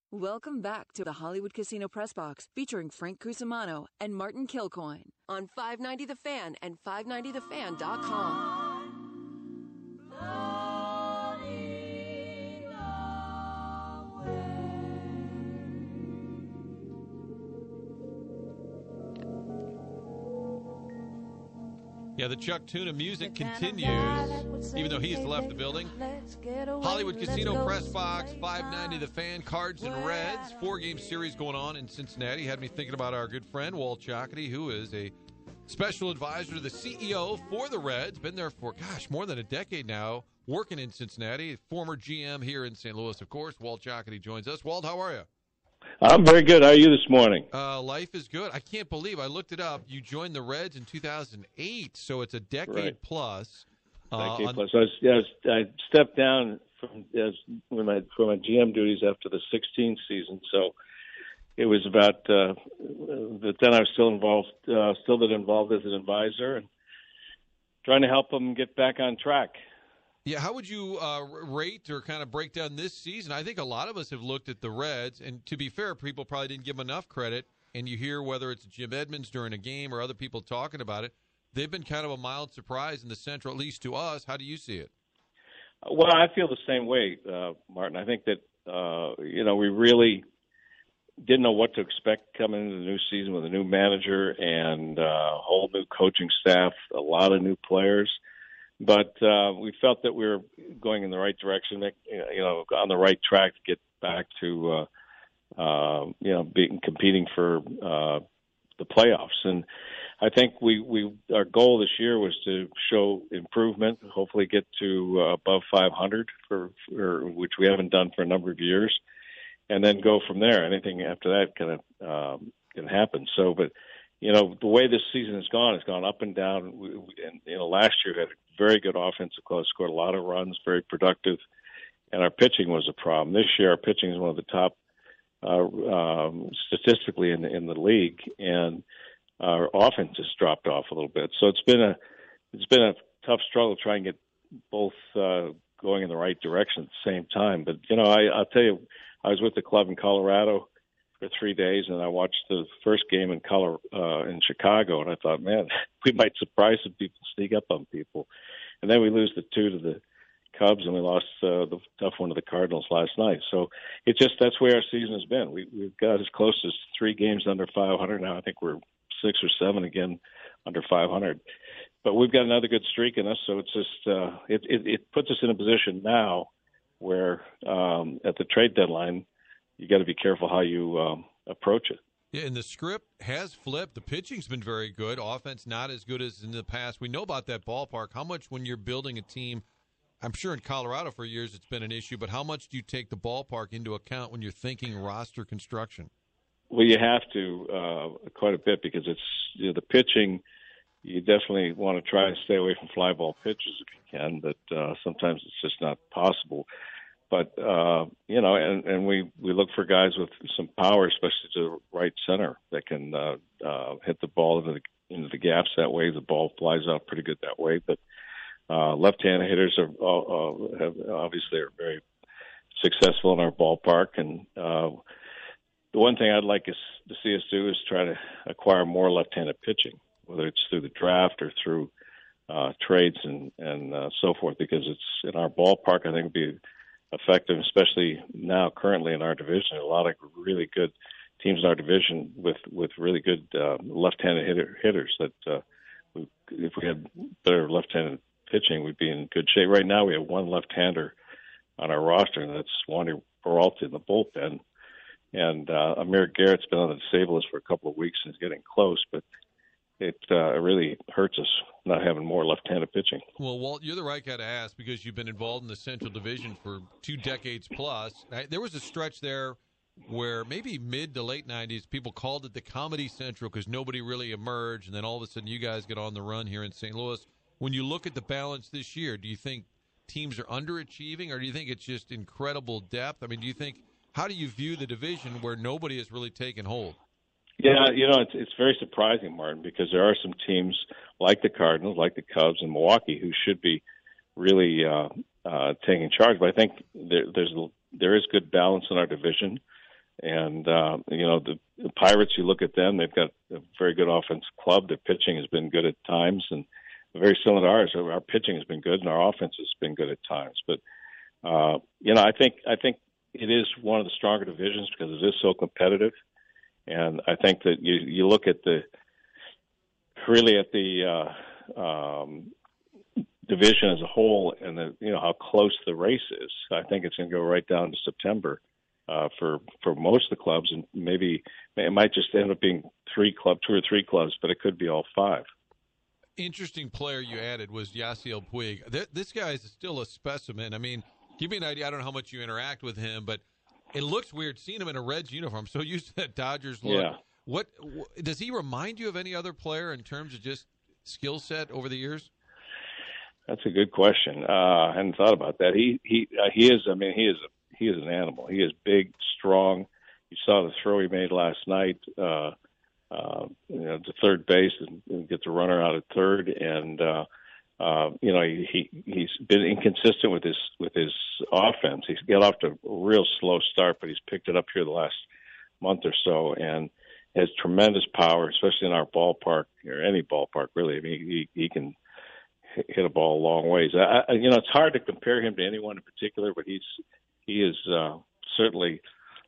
Welcome back to the Hollywood Casino Press Box featuring Frank Cusimano and Martin Kilcoyne on 590 The Fan and 590thefan.com. Yeah, the Chuck Tuna music continues, even though he's left the building. Hollywood Casino Press Box, 590 The Fan, Cards and Reds, 4-game series going on in Cincinnati. Had me thinking about our good friend, Walt Chockady, who is a special advisor to the CEO for the Reds. Been there for, more than a decade now, working in Cincinnati. Former GM here in St. Louis, of course. Walt Chockady joins us. Walt, how are you? I'm very good. How are you this morning? Life is good. I can't believe, I looked it up, you joined the Reds in 2008, so it's a decade plus. Decade plus. I stepped down from my GM duties after the 16th season, so it was about but then I was still involved as an advisor and trying to help them get back on track. Yeah, how would you rate or kind of break down this season? I think a lot of us have looked at the Reds, and to be fair, people probably didn't give them enough credit, and you hear whether it's Jim Edmonds during a game or other people talking about it, they've been kind of a mild surprise in the Central, at least to us. How do you see it? Well, I feel the same way, Martin. I think that, we really didn't know what to expect coming into the new season with a new manager and a whole new coaching staff, a lot of new players. But we felt that we were going in the right direction, on the right track to get back to, competing for the playoffs. And I think our goal this year was to show improvement, hopefully get to above 500 for which we haven't done for a number of years, and then go from there. Anything after that can happen. So, but the way this season has gone, it's gone up and down. Last year we had a very good offensive club, scored a lot of runs, very productive, and our pitching was a problem. This year our pitching is one of the top statistically in the league, and our offense has dropped off a little bit. So it's been a tough struggle to try and get both going in the right direction at the same time. But I'll tell you, I was with the club in Colorado for 3 days, and I watched the first game in Chicago, and I thought, man, we might surprise some people, sneak up on people. And then we lose the 2 to the Cubs, and we lost the tough one to the Cardinals last night. So that's where our season has been. We've got as close as 3 games under 500 now. I think we're 6 or 7 again under 500. But we've got another good streak in us, so it's just it puts us in a position now where at the trade deadline, you got to be careful how you approach it. Yeah, and the script has flipped. The pitching's been very good. Offense not as good as in the past. We know about that ballpark. How much when you're building a team, I'm sure in Colorado for years it's been an issue, but how much do you take the ballpark into account when you're thinking roster construction? Well, you have to quite a bit because it's the pitching. You definitely want to try to stay away from fly ball pitches if you can, but sometimes it's just not possible. But, and we look for guys with some power, especially to the right center that can hit the ball into the gaps that way. The ball flies out pretty good that way. But left-handed hitters have obviously are very successful in our ballpark. And the one thing I'd like to see us do is try to acquire more left-handed pitching, whether it's through the draft or through trades and so forth, because it's in our ballpark. I think it'd be effective, especially now currently in our division. A lot of really good teams in our division with really good left-handed hitters that if we had better left-handed pitching, we'd be in good shape. Right now we have one left-hander on our roster, and that's Wander Peralta in the bullpen. And Amir Garrett's been on the disabled list for a couple of weeks and is getting close, but it really hurts us not having more left-handed pitching. Well, Walt, you're the right guy to ask because you've been involved in the Central Division for 2 decades plus. There was a stretch there where maybe mid to late 90s, people called it the Comedy Central because nobody really emerged, and then all of a sudden you guys get on the run here in St. Louis. When you look at the balance this year, do you think teams are underachieving, or do you think it's just incredible depth? I mean, how do you view the division where nobody has really taken hold? Yeah, it's very surprising, Martin, because there are some teams like the Cardinals, like the Cubs, and Milwaukee who should be really taking charge. But I think there is good balance in our division. And the Pirates, you look at them; they've got a very good offensive club. Their pitching has been good at times, and very similar to ours. Our pitching has been good, and our offense has been good at times. But I think it is one of the stronger divisions because it is so competitive. And I think that you look at the division as a whole, and how close the race is. I think it's going to go right down to September for most of the clubs, and maybe it might just end up being two or three clubs, but it could be all five. Interesting player you added was Yasiel Puig. This guy is still a specimen. I mean, give me an idea. I don't know how much you interact with him, but it looks weird seeing him in a Reds uniform. So used to that Dodgers look. Yeah. What does he remind you of any other player in terms of just skill set over the years? That's a good question. I hadn't thought about that. He is. I mean, he is an animal. He is big, strong. You saw the throw he made last night. To third base and get the runner out at third, and he's been inconsistent with his offense. He's got off to a real slow start, but he's picked it up here the last month or so, and has tremendous power, especially in our ballpark or any ballpark really. I mean, he can hit a ball a long ways. It's hard to compare him to anyone in particular, but he is certainly.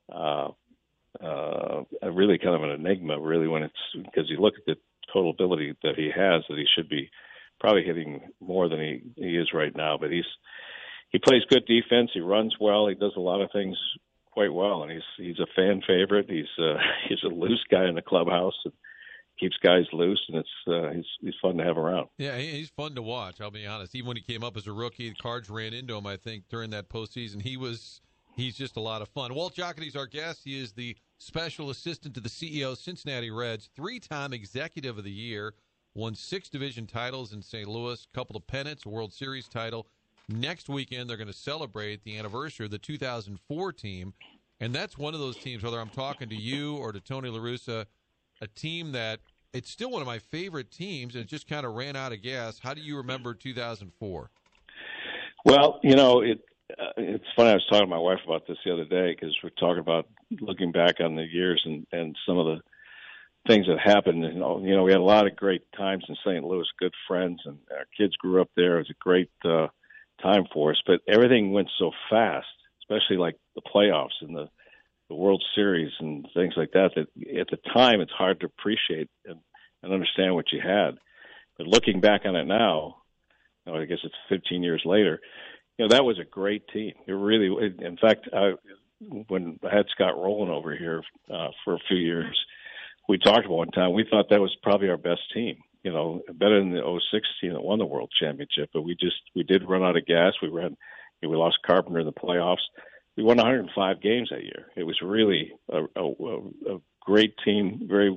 Really kind of an enigma, really, because you look at the total ability that he has, that he should be probably hitting more than he is right now. But he plays good defense. He runs well. He does a lot of things quite well, and he's a fan favorite. He's a loose guy in the clubhouse and keeps guys loose, and he's fun to have around. Yeah, he's fun to watch. I'll be honest. Even when he came up as a rookie, the Cards ran into him. I think during that postseason, he's just a lot of fun. Walt Jocketty's our guest. He is the special assistant to the CEO of Cincinnati Reds, 3-time Executive of the Year, won 6 division titles in St. Louis, a couple of pennants, a World Series title. Next weekend, they're going to celebrate the anniversary of the 2004 team, and that's one of those teams, whether I'm talking to you or to Tony La Russa, a team that it's still one of my favorite teams, and it just kind of ran out of gas. How do you remember 2004? Well, it's funny. I was talking to my wife about this the other day because we're talking about looking back on the years and some of the things that happened. And, we had a lot of great times in St. Louis, good friends, and our kids grew up there. It was a great time for us. But everything went so fast, especially like the playoffs and the World Series and things like that, that at the time it's hard to appreciate and understand what you had. But looking back on it now, I guess it's 15 years later, that was a great team. It really, in fact, when I had Scott Rowland over here for a few years, we talked about one time. We thought that was probably our best team. Better than the 2006 team that won the World Championship. But we did run out of gas. We lost Carpenter in the playoffs. We won 105 games that year. It was really a great team, very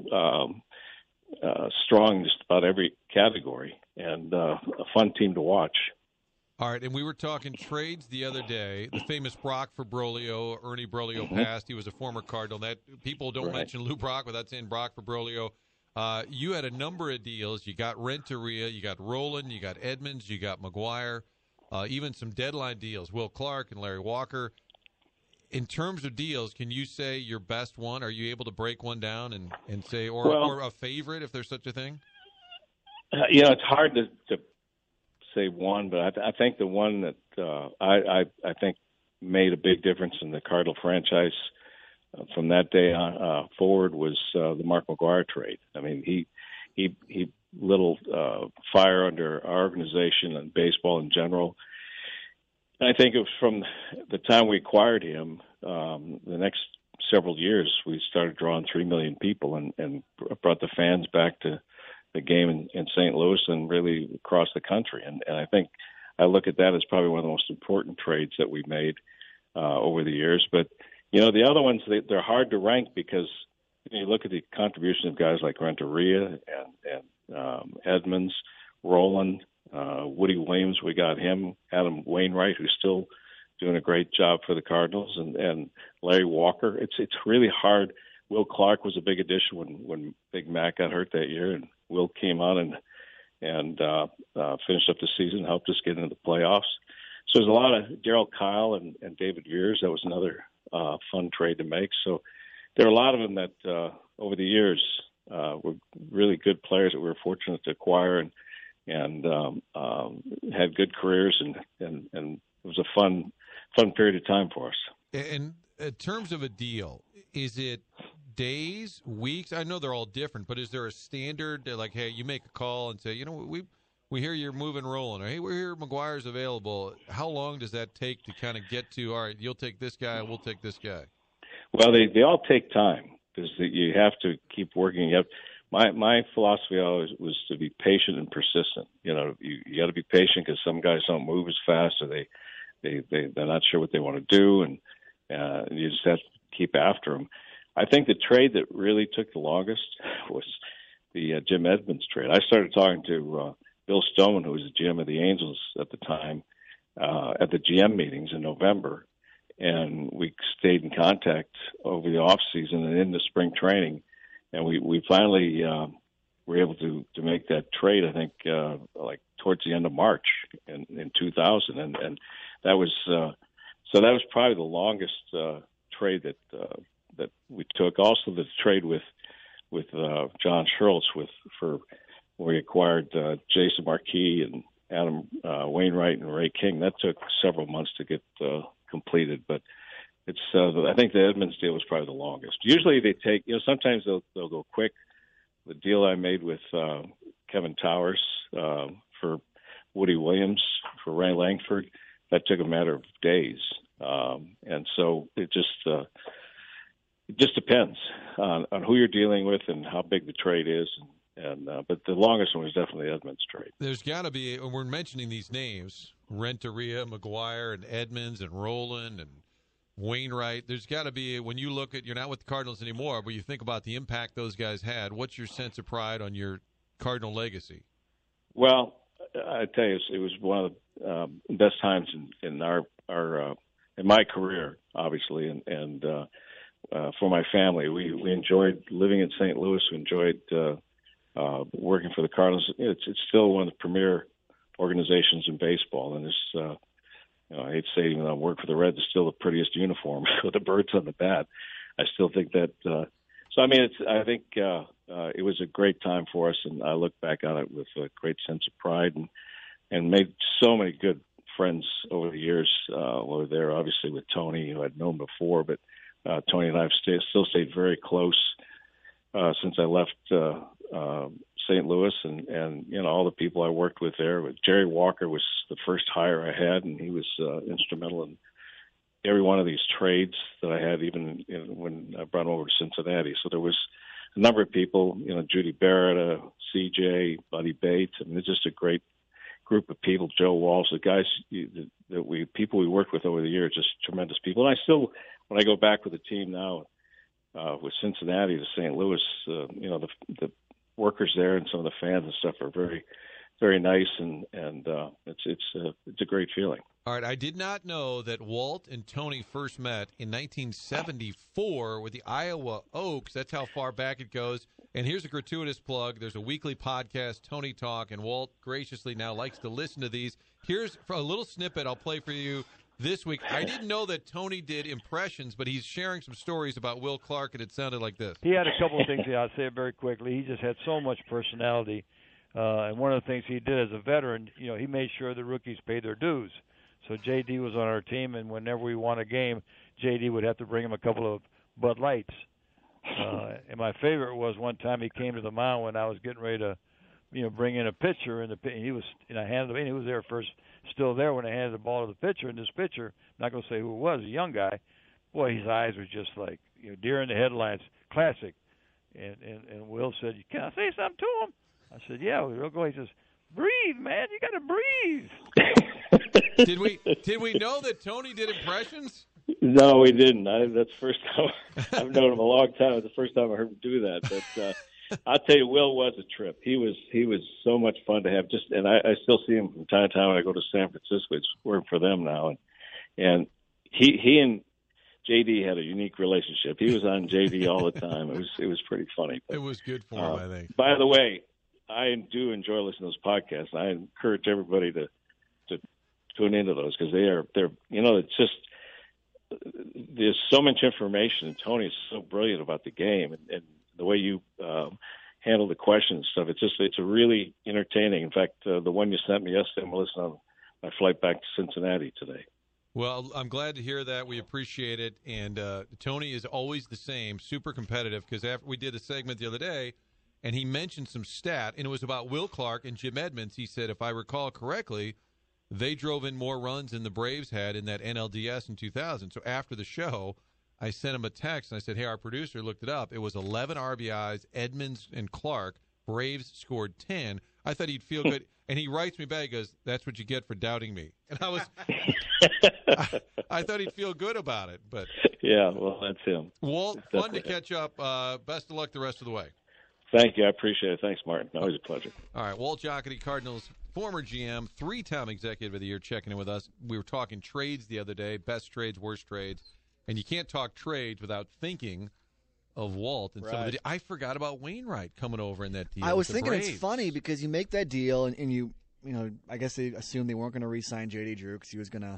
strong in just about every category, and a fun team to watch. All right, and we were talking trades the other day. The famous Brock for Broglio. Ernie Broglio passed. He was a former Cardinal. That people don't mention Lou Brock without saying Brock for Broglio. You had a number of deals. You got Renteria, you got Rowland, you got Edmonds, you got McGuire, even some deadline deals, Will Clark and Larry Walker. In terms of deals, can you say your best one? Are you able to break one down and say, or a favorite, if there's such a thing? It's hard to say one, but I think the one that I think made a big difference in the Cardinal franchise from that day on forward was the Mark McGuire trade. I mean, he lit fire under our organization and baseball in general. And I think it was from the time we acquired him, the next several years, we started drawing 3 million people and brought the fans back to the game in St. Louis and really across the country. And I think I look at that as probably one of the most important trades that we made over the years. But, the other ones, they're hard to rank because you look at the contribution of guys like Renteria and Edmonds, Rowland, Woody Williams, we got him, Adam Wainwright, who's still doing a great job for the Cardinals, and Larry Walker. It's really hard. Will Clark was a big addition when Big Mac got hurt that year, and Will came on and finished up the season, helped us get into the playoffs. So there's a lot of Darryl Kyle and David Veers. That was another fun trade to make. So there are a lot of them that over the years were really good players that we were fortunate to acquire and had good careers, and it was a fun period of time for us. And in terms of a deal, is it days, weeks? I know they're all different, but is there a standard, like, hey, you make a call and say, we hear you're moving, rolling, or hey, we're here, McGuire's available. How long does that take to kind of get to, all right, you'll take this guy, we'll take this guy? Well, they all take time because you have to keep working. My philosophy always was to be patient and persistent. You got to be patient because some guys don't move as fast, or they're not sure what they want to do, and you just have to keep after them. I think the trade that really took the longest was the Jim Edmonds trade. I started talking to Bill Stoneman, who was the GM of the Angels at the time, at the GM meetings in November, and we stayed in contact over the off season and into spring training, and we finally were able to make that trade. I think like towards the end of March in 2000, and that was so that was probably the longest trade that we took. Also, the trade with John Scherlitz for where we acquired Jason Marquis and Adam Wainwright and Ray King. That took several months to get completed, but it's I think the Edmonds deal was probably the longest. Usually they take, sometimes they'll go quick. The deal I made with Kevin Towers for Woody Williams for Ray Langford, that took a matter of days, and so it just depends on who you're dealing with and how big the trade is. But the longest one was definitely the Edmonds trade. There's got to be, and we're mentioning these names, Renteria, McGuire, and Edmonds, and Rowland, and Wainwright. There's got to be, when you look at, you're not with the Cardinals anymore, but you think about the impact those guys had, what's your sense of pride on your Cardinal legacy? Well, I tell you, it was one of the best times in our in my career, obviously, and for my family. We enjoyed living in St. Louis. We enjoyed working for the Cardinals. It's still one of the premier organizations in baseball, and it's I hate to say, even though I work for the Reds, it's still the prettiest uniform with the birds on the bat. I still think that. So I mean, I think it was a great time for us, and I look back on it with a great sense of pride, and made so many good friends over the years. We were there obviously with Tony, who I'd known before, but Tony and I have still stayed very close since I left St. Louis, and all the people I worked with there. Jerry Walker was the first hire I had, and he was instrumental in every one of these trades that I had, even when I brought him over to Cincinnati. So there was a number of people, Judy Barrett, CJ, Buddy Bates. I mean, it's just a great group of people. Joe Walsh, the guys people we worked with over the years, just tremendous people. And I still, when I go back with the team now, with Cincinnati to St. Louis, the workers there and some of the fans and stuff are very, very nice, and it's a great feeling. All right, I did not know that Walt and Tony first met in 1974 with the Iowa Oaks. That's how far back it goes. And here's a gratuitous plug. There's a weekly podcast, Tony Talk, and Walt graciously now likes to listen to these. Here's a little snippet I'll play for you this week. I didn't know that Tony did impressions, but he's sharing some stories about Will Clark, and it sounded like this. He had a couple of things. I'll say it very quickly. He just had so much personality. And one of the things he did as a veteran, he made sure the rookies paid their dues. So J.D. was on our team, and whenever we won a game, J.D. would have to bring him a couple of Bud Lights. And my favorite was one time he came to the mound when I was getting ready to, bring in a pitcher, and he was, and I handed him in. He was there first, still there when I handed the ball to the pitcher. And this pitcher, I'm not going to say who it was, a young guy. Boy, his eyes were just like, deer in the headlights, classic. And Will said, "Can I say something to him?" I said, "Yeah, we'll go." He says, "Breathe, man. You got to breathe." Did we know that Tony did impressions? No, we didn't. That's the first time. I've known him a long time. It's the first time I heard him do that. But I'll tell you, Will was a trip. He was so much fun to have. And I still see him from time to time when I go to San Francisco. It's working for them now, and he and JD had a unique relationship. He was on JD all the time. It was pretty funny. But, it was good for him, I think. By the way, I do enjoy listening to those podcasts. I encourage everybody to tune into those because they're it's just there's so much information, and Tony is so brilliant about the game, and the way you handle the questions and stuff. It's a really entertaining. In fact, the one you sent me yesterday, I'm listening on my flight back to Cincinnati today. Well, I'm glad to hear that. We appreciate it. And Tony is always the same, super competitive, because after we did a segment the other day, and he mentioned some stat, and it was about Will Clark and Jim Edmonds. He said, if I recall correctly, they drove in more runs than the Braves had in that NLDS in 2000. So after the show, I sent him a text, and I said, hey, our producer looked it up. It was 11 RBIs, Edmonds and Clark. Braves scored 10. I thought he'd feel good. And he writes me back, he goes, that's what you get for doubting me. And I was I thought he'd feel good about it. But yeah, well, that's him. Walt, fun to catch up. Best of luck the rest of the way. Thank you. I appreciate it. Thanks, Martin. Always a pleasure. All right. Walt Jocketty, Cardinals former GM, 3-time Executive of the Year, checking in with us. We were talking trades the other day, best trades, worst trades. And you can't talk trades without thinking of Walt. And some of the, I forgot about Wainwright coming over in that deal. I was thinking it's funny because you make that deal and you I guess they assumed they weren't going to re-sign J.D. Drew because he was going to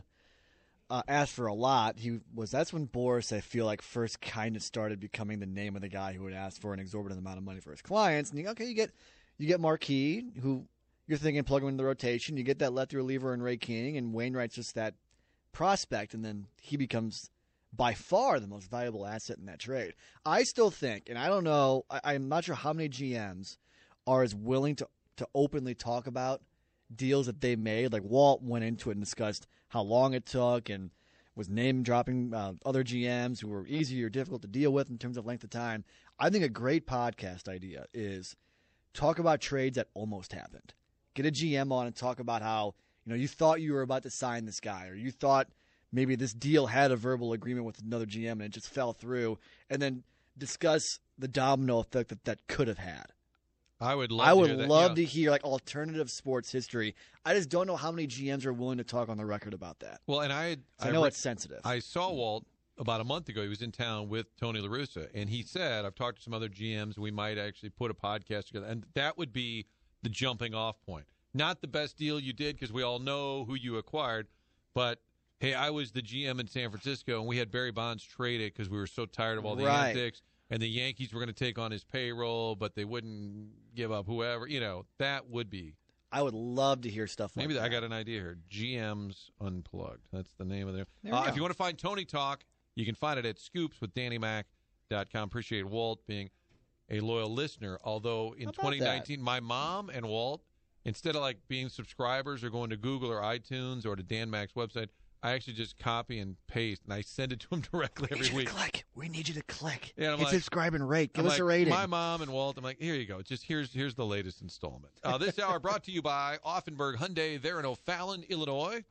ask for a lot. That's when Boris, I feel like, first kind of started becoming the name of the guy who would ask for an exorbitant amount of money for his clients. And you get Marquis, who you're thinking plug him into the rotation. You get that lefty reliever in Ray King, and Wainwright's just that prospect, and then he becomes by far the most valuable asset in that trade. I still think, and I don't know, I'm not sure how many GMs are as willing to openly talk about deals that they made. Like Walt went into it and discussed how long it took and was name-dropping other GMs who were easy or difficult to deal with in terms of length of time. I think a great podcast idea is talk about trades that almost happened. Get a GM on and talk about how you thought you were about to sign this guy, or you thought maybe this deal had a verbal agreement with another GM and it just fell through, and then discuss the domino effect that could have had. I would love to hear like alternative sports history. I just don't know how many GMs are willing to talk on the record about that. Well, and I know it's sensitive. I saw Walt about a month ago. He was in town with Tony La Russa, and he said, I've talked to some other GMs. We might actually put a podcast together, and that would be the jumping off point. Not the best deal you did because we all know who you acquired, but hey, I was the GM in San Francisco, and we had Barry Bonds traded because we were so tired of all the antics, and the Yankees were going to take on his payroll, but they wouldn't give up whoever. That would be. I would love to hear stuff like that. Maybe I got an idea here. GMs Unplugged. That's the name of their. If you want to find Tony Talk, you can find it at scoopswithdannymac.com. Appreciate Walt being a loyal listener, although in 2019, my mom and Walt, instead of like being subscribers or going to Google or iTunes or to Dan Mac's website, I actually just copy and paste, and I send it to him directly every week. We need you to click. Yeah, hit subscribe and rate. Give us a rating. My mom and Walt, I'm like, here you go. Just here's the latest installment. This hour brought to you by Offenburg Hyundai. They're in O'Fallon, Illinois.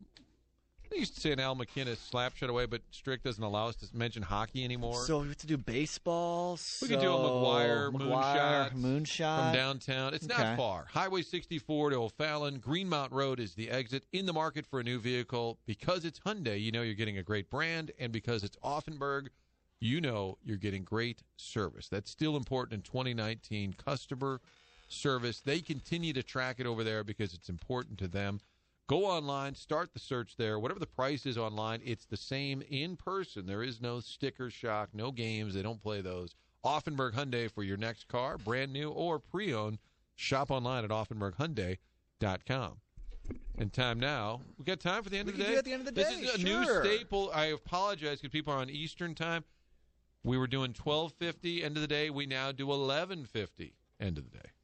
I used to say an Al McInnes slap shut away, but Strick doesn't allow us to mention hockey anymore. So we have to do baseball. We could do a McGuire moonshot from downtown. It's not far. Highway 64 to O'Fallon. Greenmount Road is the exit. In the market for a new vehicle. Because it's Hyundai, you're getting a great brand. And because it's Offenburg, you're getting great service. That's still important in 2019. Customer service. They continue to track it over there because it's important to them. Go online, start the search there. Whatever the price is online, it's the same in person. There is no sticker shock, no games. They don't play those. Offenburg Hyundai for your next car, brand new or pre-owned. Shop online at offenburghyundai.com. And time now. We got time for the end of the day? We can do it at the end of the day. This is a new staple. I apologize because people are on Eastern time. We were doing 12:50 end of the day. We now do 11:50 end of the day.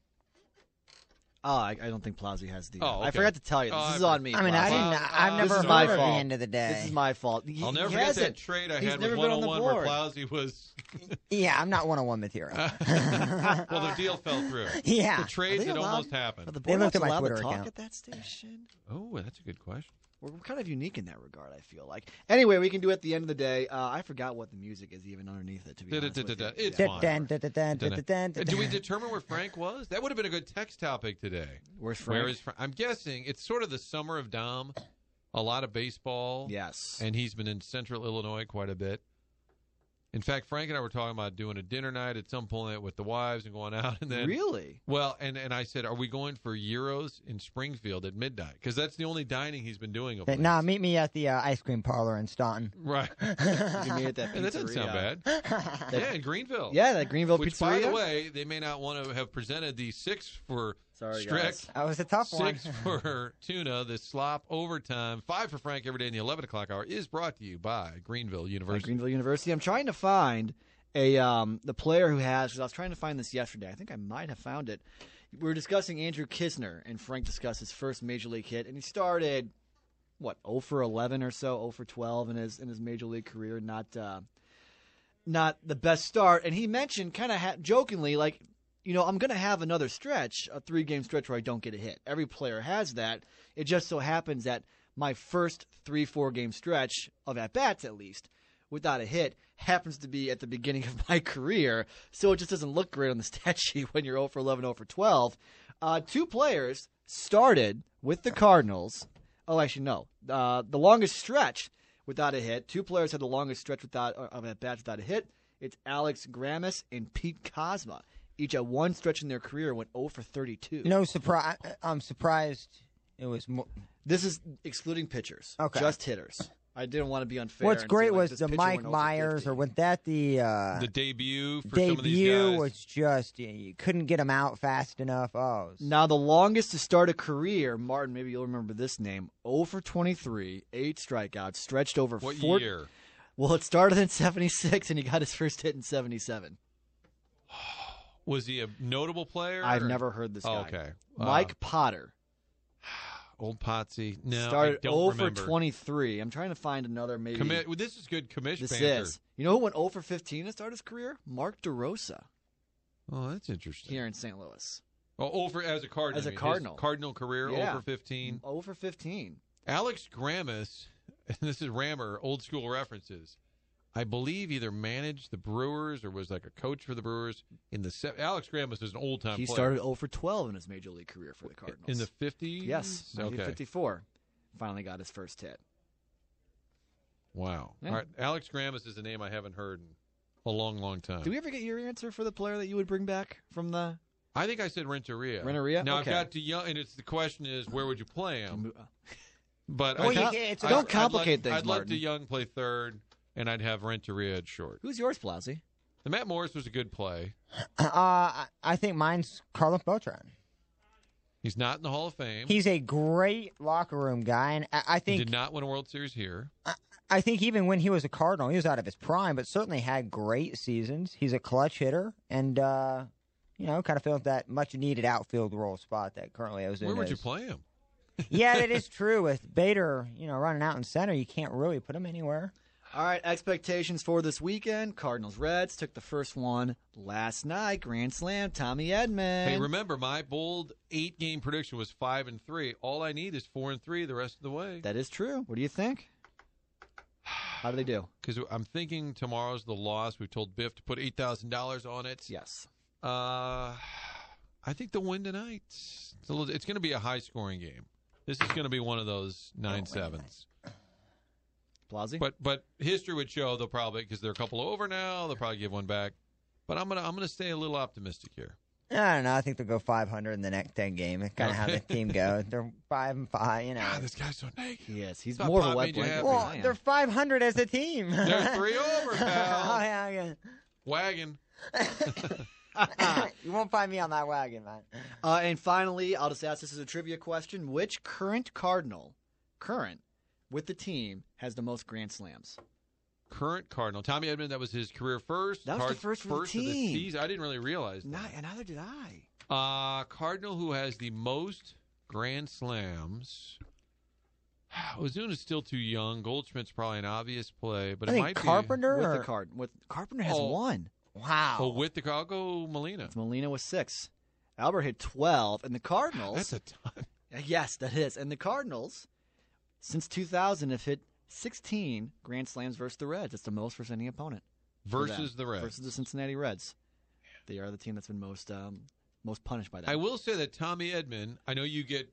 Oh, I don't think Plowsy has the. Okay. I forgot to tell you. This is on me. I mean, I've never heard of the end of the day. This is my fault. I'll never forget that trade I had with 101 where Plowsy was. Yeah, I'm not 101 material. Well, the deal fell through. Yeah. The trades had almost happened. Are the they looked at my Twitter to talk account at that station? Oh, that's a good question. We're kind of unique in that regard, I feel like. Anyway, we can do it at the end of the day. I forgot what the music is even underneath it, to be honest with you. It's fine. Do we determine where Frank was? That would have been a good text topic today. Where's Frank? Where is Frank? I'm guessing it's sort of the summer of Dom. A lot of baseball. Yes. And he's been in central Illinois quite a bit. In fact, Frank and I were talking about doing a dinner night at some point with the wives and going out. And then, Really? Well, and I said, are we going for gyros in Springfield at midnight? Because that's the only dining he's been doing. Nah, meet me at the ice cream parlor in Staunton. Right. You can meet at that And that doesn't sound bad. Yeah, in Greenville. Yeah, that Greenville Which, pizzeria. by the way, they may not want to have presented the 6 for strict. Guys. That was a tough one. 6 for tuna. The slop overtime. 5 for Frank every day in the 11 o'clock hour is brought to you by Greenville University. Greenville University. I'm trying to find the player who has. 'Cause I was trying to find this yesterday. I think I might have found it. We were discussing Andrew Kisner, and Frank discussed his first major league hit, and he started 0 for 11 or so, 0 for 12 in his major league career. Not the best start. And he mentioned kind of jokingly, like, I'm going to have another stretch, a 3-game stretch where I don't get a hit. Every player has that. It just so happens that my first 3-4 game stretch of at bats, at least, without a hit, happens to be at the beginning of my career, so it just doesn't look great on the stat sheet when you're 0 for 11, 0 for 12. 2 players started with the Cardinals. Oh, actually, no. The longest stretch without a hit. 2 players had the longest stretch of at-bats without a hit. It's Alex Grammas and Pete Kozma. Each at one stretch in their career went 0 for 32. No surprise. I'm surprised it was more. This is excluding pitchers. Okay. Just hitters. I didn't want to be unfair. What's and great say, like, was this the pitcher Mike went 0 for Myers, 50. or was that the debut for some of these debut guys. was just you couldn't get him out fast enough. Now, the longest to start a career, Martin, maybe you'll remember this name, 0 for 23, 8 strikeouts, stretched over What 4 year? Well, it started in 76, and he got his first hit in 77. Was he a notable player? I've never heard this guy. Oh, okay. Mike Potter. Old Potsy. No, Started I don't 0 remember. for 23. I'm trying to find another maybe. Well, this is good commission. This banter. is. You know who went 0 for 15 to start his career? Mark DeRosa Oh, that's interesting. here in St. Louis. Oh, as a Cardinal. As a His Cardinal. Cardinal career, Yeah. 0 for 15. 0 for 15. Alex Grammas, and this is Rammer, old school references. I believe either managed the Brewers or was like a coach for the Brewers in the. Alex Grammas is an old time. He player. started 0 for 12 in his major league career for the Cardinals. In the 50s. Yes, Okay. 1954. Finally got his first hit. Wow. Yeah. All right. Alex Grammas is a name I haven't heard in a long, long time. Did we ever get your answer for the player that you would bring back from the? I think I said Renteria. Renteria? Now Okay. I've got DeYoung, and the question is where would you play him? But Well, I don't complicate things, I'd let Martin. DeYoung play third, and I'd have Renteria at short. Who's yours, Plowsy? The Matt Morris was a good play. I think mine's Carlos Beltran. He's not in the Hall of Fame. He's a great locker room guy, and I He think did not win a World Series here. I think even when he was a Cardinal, he was out of his prime, but certainly had great seasons. He's a clutch hitter, and kind of fills that much-needed outfield role spot that currently Ozuna Where would you is. play him? Yeah, that is true. With Bader, running out in center, you can't really put him anywhere. All right, expectations for this weekend. Cardinals-Reds took the first one last night. Grand Slam, Tommy Edman. Hey, remember, my bold 8-game prediction was 5-3. All I need is 4-3 the rest of the way. That is true. What do you think? How do they do? Because I'm thinking tomorrow's the loss. We've told Biff to put $8,000 on it. Yes. I think they'll win tonight. It's going to be a high-scoring game. This is going to be one of those 9-7s. Plowsy? But history would show they'll probably, because they're a couple over now, they'll probably give one back. But I'm gonna stay a little optimistic here. I don't know. I think they'll go 500 in the next 10 games. It's kind of how the team goes. They're 5-5. God, this guy's so naked. Yes, he's Thought more of a Bob wet made you blanket. happy. than Well, I am. they're 500 as a team. They're 3 over, pal. Oh, yeah. Wagon. You won't find me on that wagon, man. And finally, I'll just ask this as a trivia question. Which current Cardinal, with the team, has the most Grand Slams? Current Cardinal. Tommy Edman, that was his career first. That was the first for the of the team. season. I didn't really realize that. Neither did I. Cardinal who has the most Grand Slams. Ozuna's still too young. Goldschmidt's probably an obvious play, but I it think might Carpenter With or the Carpenter has one. wow. be. Oh, with the I'll go Molina. Molina was 6. Albert hit 12, and the Cardinals. That's a ton. Yes, that is. And the Cardinals, since 2000, have hit 16 Grand Slams versus the Reds. It's the most versus any opponent. for them. Versus the Reds. Versus the Cincinnati Reds. They are the team that's been most punished by that. I will say that Tommy Edman, I know you get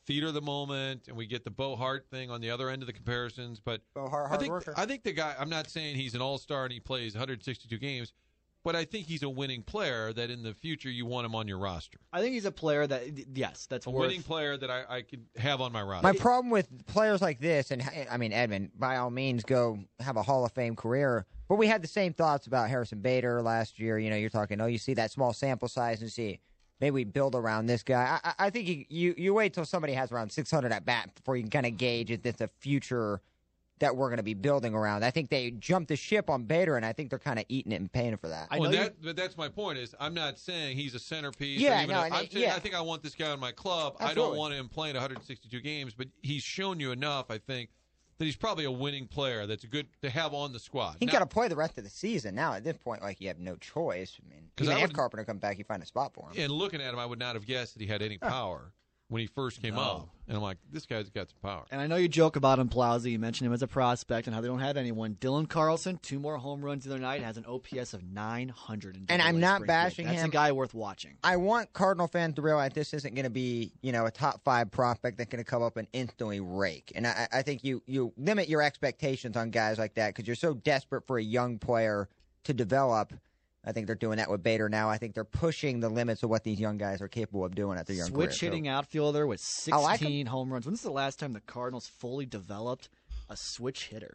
theater of the moment, and we get the Bo Hart thing on the other end of the comparisons. But Bo Hart, I think the guy, I'm not saying he's an all-star and he plays 162 games, but I think he's a winning player that in the future you want him on your roster. I think he's a player that, yes, that's a worth. winning player that I could have on my roster. My problem with players like this, and I mean, Edmund, by all means, go have a Hall of Fame career. But we had the same thoughts about Harrison Bader last year. You know, you're talking, you see that small sample size and see, maybe we build around this guy. I think you wait till somebody has around 600 at bat before you can kind of gauge if it's a future that we're going to be building around. I think they jumped the ship on Bader, and I think they're kind of eating it and paying for that. But that's my point. Is I'm not saying he's a centerpiece. Yeah, I'm saying I think I want this guy on my club. Absolutely. I don't want him playing 162 games, but he's shown you enough, I think, that he's probably a winning player that's good to have on the squad. He's got to play the rest of the season. Now, at this point, you have no choice. I mean, even if Carpenter comes back, you find a spot for him. And looking at him, I would not have guessed that he had any power when he first came up. And I'm like, this guy's got some power. And I know you joke about him, Plowsy. You mentioned him as a prospect and how they don't have anyone. Dylan Carlson, 2 more home runs the other night, has an OPS of 900. And I'm not bashing him. That's a guy worth watching. I want Cardinal fans to realize this isn't going to be, a top 5 prospect that's going to come up and instantly rake. And I think you limit your expectations on guys like that because you're so desperate for a young player to develop. I think they're doing that with Bader now. I think they're pushing the limits of what these young guys are capable of doing at their young career. Switch-hitting outfielder with 16 home runs. When's the last time the Cardinals fully developed a switch hitter?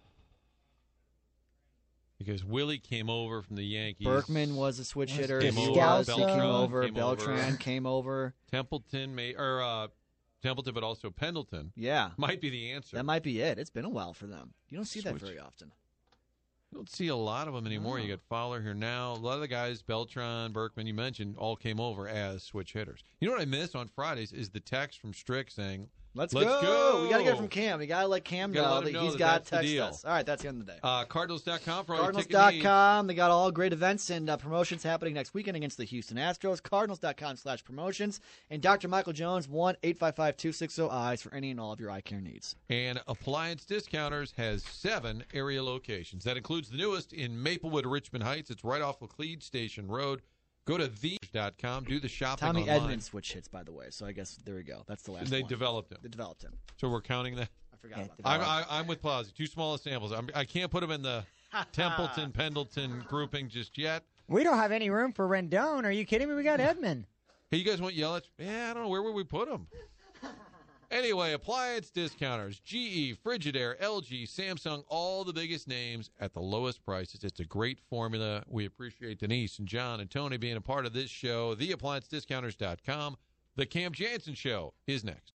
Because Willie came over from the Yankees. Berkman was a switch hitter. Came He came over. Beltran came over. Templeton, but also Pendleton. Yeah. Might be the answer. That might be it. It's been a while for them. You don't see that very often. You don't see a lot of them anymore. You got Fowler here now. A lot of the guys, Beltran, Berkman, you mentioned, all came over as switch hitters. You know what I missed on Fridays is the text from Strick saying, Let's go. We got to get it from Cam. We got to let Cam know that he's got to text us. All right, that's the end of the day. Cardinals.com for all your ticket Cardinals.com. They got all great events and promotions happening next weekend against the Houston Astros. Cardinals.com/promotions. And Dr. Michael Jones, 1-855-260-EYES for any and all of your eye care needs. And Appliance Discounters has 7 area locations. That includes the newest in Maplewood, Richmond Heights. It's right off Laclede Station Road. Go to the.com, do the shopping Tommy online. Edmonds switch hits, by the way, so I guess there we go. That's the last one. They developed him. So we're counting that? I forgot about that. I'm with Plowsy. Too small of samples. I can't put them in the Templeton, Pendleton grouping just yet. We don't have any room for Rendon. Are you kidding me? We got Edmund. Hey, you guys want Yelich? Yeah, I don't know. Where would we put him? Anyway, Appliance Discounters, GE, Frigidaire, LG, Samsung, all the biggest names at the lowest prices. It's a great formula. We appreciate Denise and John and Tony being a part of this show. TheApplianceDiscounters.com. The Cam Jansen Show is next.